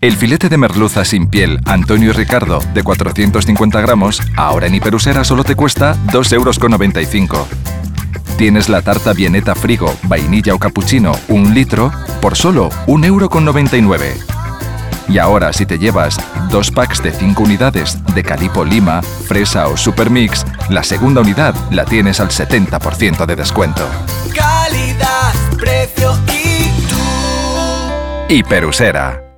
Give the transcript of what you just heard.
El filete de merluza sin piel Antonio y Ricardo de 450 gramos, ahora en Hiperusera solo te cuesta 2,95 €. Tienes la tarta Vieneta Frigo, vainilla o cappuccino, 1 litro, por solo 1,99 €. Y ahora, si te llevas 2 packs de 5 unidades de Calipo Lima, fresa o Supermix, la segunda unidad la tienes al 70% de descuento. Calidad, precio y tú. Hiperusera.